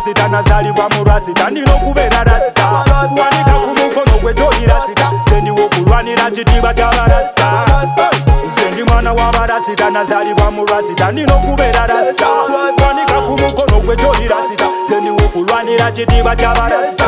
rasita nazalibwa mu rasita ndina okubeera rasita wanika ku mukono gwe toli rasita sendiwo okulwanira kitiibwa ky'abarasita nze ndi mwana w'abarasita nazalibwa mu rasita ndina okubeera rasita wanika ku mukono gwe toli rasita sendiwo okulwanira kitiibwa ky'abarasita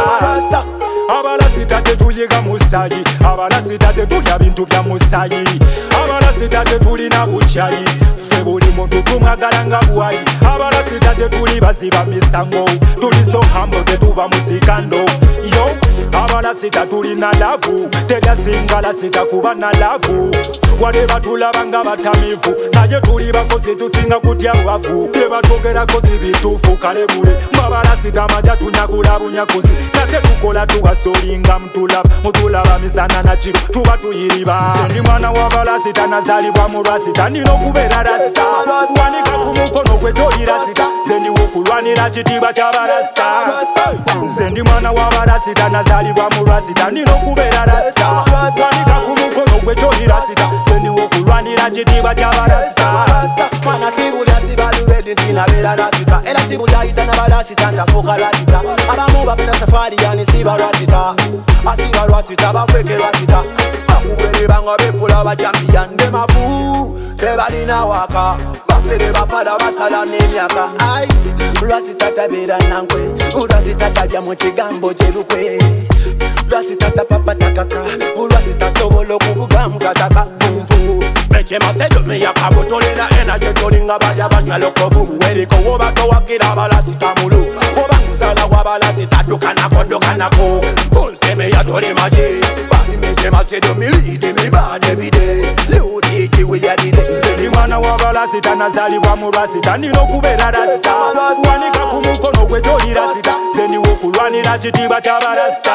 abalasita tetuyiga musayi abalasita tetulya bintu bya musayi abalasita tetulina bukyayi ffe buli muntu tumwagala nga bwayi abalasita tetuli baziba misango tuli so hambo tetuba musikando yo abalasita tulina lavu teryasinga lasita kuba na lavu wale batulaba nga batamivu naye tuli bakozi tusinga kutya bwavu bye batwogerako si bituufu kale bule mwabalasita maja tunyagula bunyakuzi nate tukola tuwasolinga mutulaba misana na kiro tuba tuyiriba nze ndi mwana w'abalasita nazalibwa mu rasita ndina okubeera rasita wanika ku mukono gwe toli rasita nze ndiwo okulwanira kitiibwa ky'abarasita nze ndi mwana w'abalasita nazalibwa mu rasita ndina okubeera rasita wanika ku mukono gwe toli rasita nze ndiwo okulwanira kitiibwa ky'abarasita mwana sibulya sibalubedi ntinabeera rasita era sibulya ayita n'abalasita ndafuuka rasita abamu bafuna safari yani siba rasita asiba rasita bafeke rasita bakubwere banga beefula bacampiyan ndemafu tebalina waka bafere bafala basala n'emyaka ai rasita tabeera nankwe rasita talya mu kigambo kyerukwe rasita tapapatakaka rasita sobola okuvuga mukataka vumvu mechemasedo meyakabo tolina enaje tolinga balya banywaloko bumuweriko woba towakira abalasita mulu oba nguzala wabalasita dukanako bunsemeya toli maje balimechemasedo milidi mibade bide liudiki wiyadide nze ndi mwana w'abalasita nazalibwa mu rasita ndina okubeera rasita wanika ku mukono gwe toli rasita nze ndiwo okulwanira kitiibwa ky'abarasita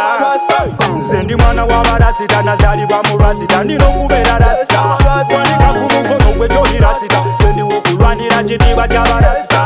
nze ndi mwana w'abalasita nazalibwa mu rasita ndina okubeera rasita wanika ku mukono gwe toli rasita nze ndiwo okulwanira kitiibwa ky'abarasita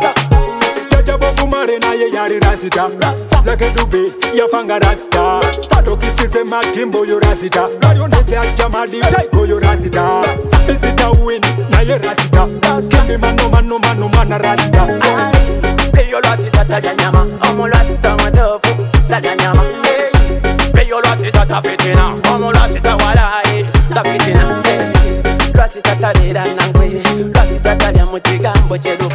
Bokumare naye yali rasita Lake Dube yafanga rasita Tokisize matimbo yo rasita Nete achamadi taiko yo rasita Isita win naye rasita Kindi mano mana rasita Peyo rasita talya nyama Omo rasita matofu talya nyama Peyo rasita tafitina Omo rasita walai tafitina Rasita tabeera nankwe Rasita talya mu kigambo kyeru